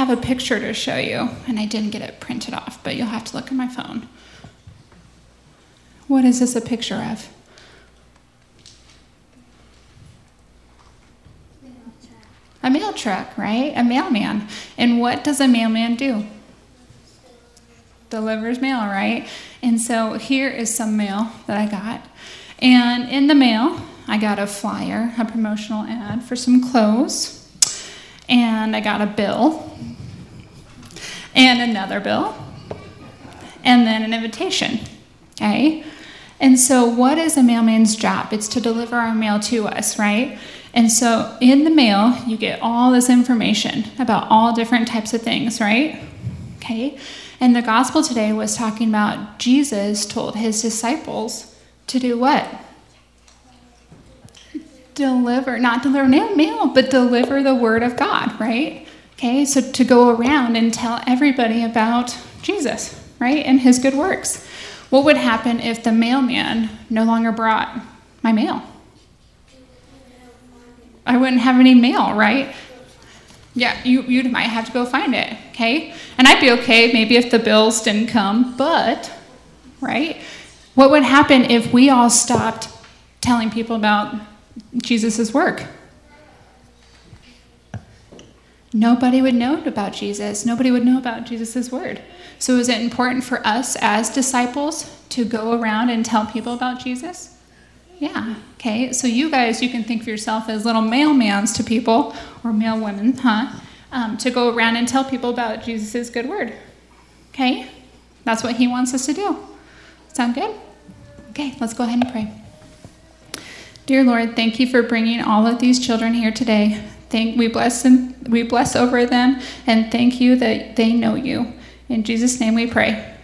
have a picture to show you, and I didn't get it printed off, but you'll have to look at my phone. What is this a picture of? A mail truck, right? A mailman. And what does a mailman do? Delivers mail, right? And so here is some mail that I got. And in the mail, I got a flyer, a promotional ad for some clothes. And I got a bill. And another bill. And then an invitation. Okay? And so what is a mailman's job? It's to deliver our mail to us, right? And so in the mail, you get all this information about all different types of things, right? Okay? And the gospel today was talking about Jesus told his disciples to do what? Not deliver mail, but deliver the word of God, right? Okay, so to go around and tell everybody about Jesus, right? And his good works. What would happen if the mailman no longer brought my mail? I wouldn't have any mail, right? Yeah, you might have to go find it, okay? And I'd be okay maybe if the bills didn't come, but, right? What would happen if we all stopped telling people about Jesus' work? Nobody would know about Jesus. Nobody would know about Jesus' word. So is it important for us as disciples to go around and tell people about Jesus? Yeah, okay. So you guys, you can think of yourself as little mailmans to people, or mailwomen, to go around and tell people about Jesus' good word. Okay? That's what he wants us to do. Sound good? Okay, let's go ahead and pray. Dear Lord, thank you for bringing all of these children here today. We bless them, we bless over them, and thank you that they know you. In Jesus' name we pray.